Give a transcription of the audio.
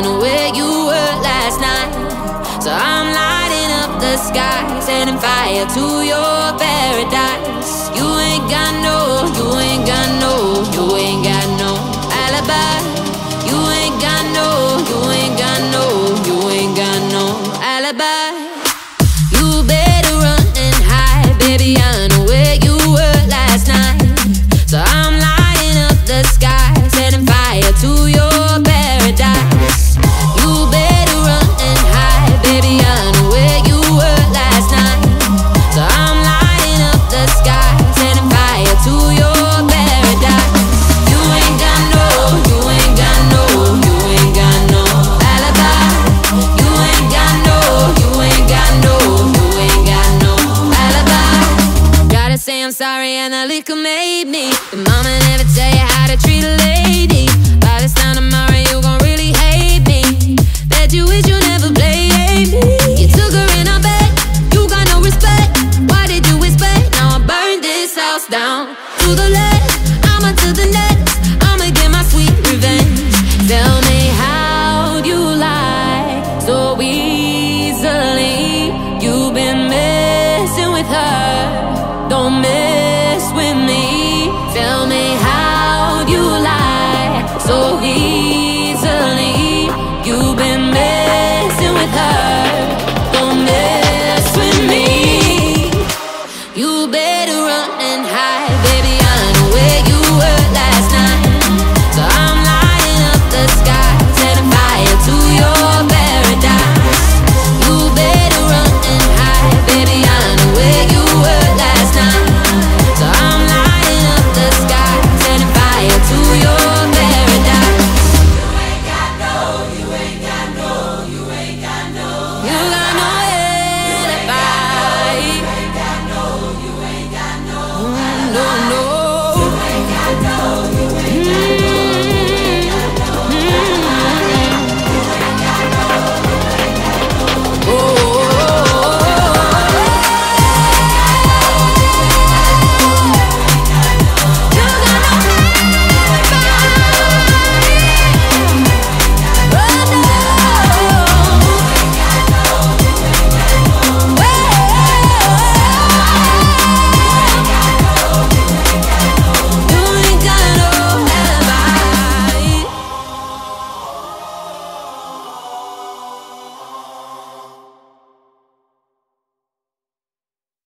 know where you were last night. So I'm lighting up the sky, setting fire to your paradise. You ain't got no, you ain't got no, you ain't got no alibi. You ain't got no, you ain't got no, you ain't got no alibi. You better run and hide, baby, I know where you were last night. So I'm lighting up the sky, setting fire to your paradise. You better run and hide, baby, I know where you were last night. So I'm lighting up the sky, setting fire to your paradise. You ain't got no, you ain't got no, you ain't got no alibi. You ain't got no, you ain't got no, you ain't got no alibi. Gotta say I'm sorry and the liquor made me. Your mama never tell you how to treat a lady. By this time tomorrow you gon' really hate me. Bet you wish you